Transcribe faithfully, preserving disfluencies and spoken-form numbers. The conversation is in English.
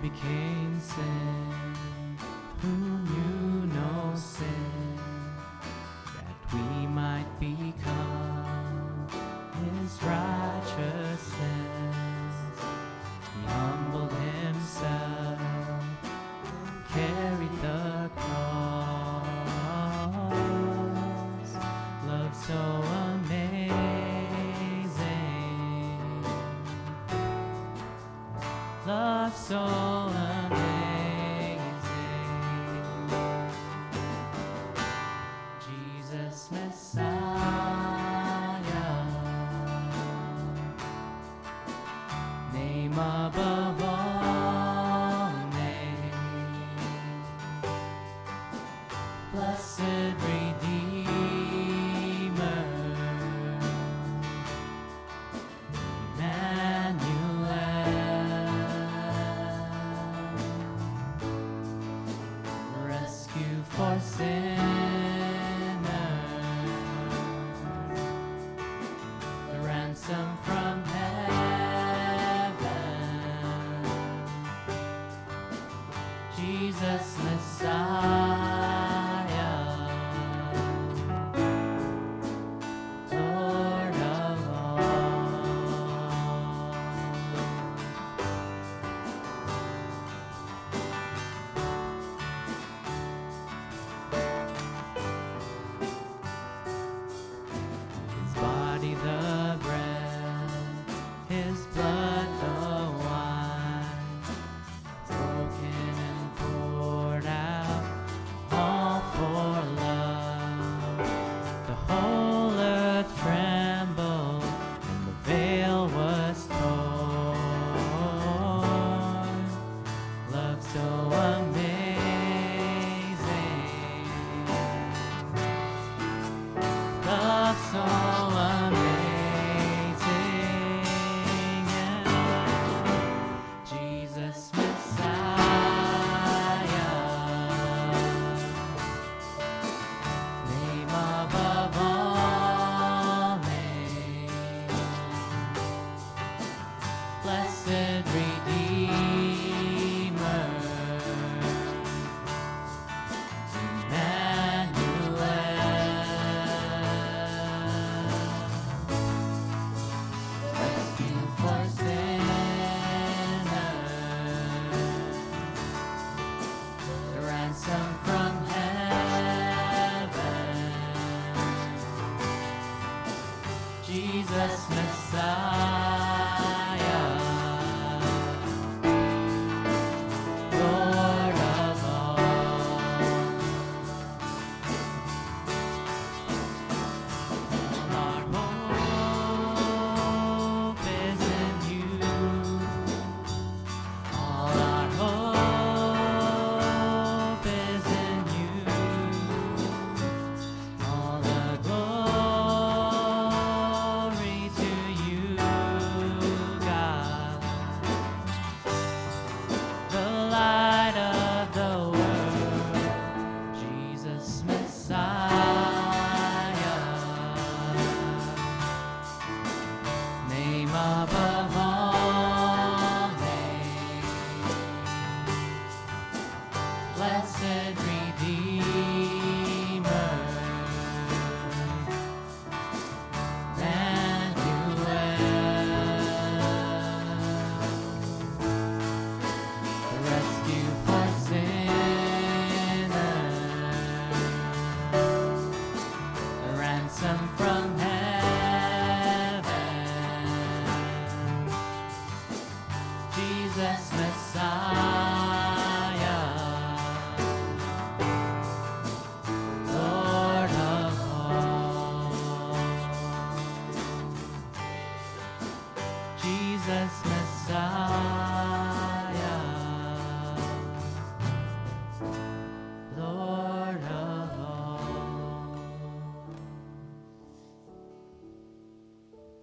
became sin, who knew no sin, that we might become his righteousness. He humbled himself, carried the cross. Love so amazing, love so amazing. Jesus Messiah, name above all names, blessed Redeemer, Emmanuel, rescue for sinners, the ransom from heaven, Jesus Messiah, Lord of all. His body the bread, his blood the wine, broken and poured out, all for love. The whole earth trembled, and the veil was torn. Love so amazing, love so amazing, yeah. Jesus Messiah, name above all names, blessed Redeemer, Emmanuel, rescue for sinners, the ransom from heaven, Jesus Messiah, Lord of all. Our hope is in you. All our hope is in you. All the glory to you, God, the light of the world, Jesus Messiah, name above all names, blessed Redeemer, Emmanuel, rescue for sinners, the ransom from heaven, Jesus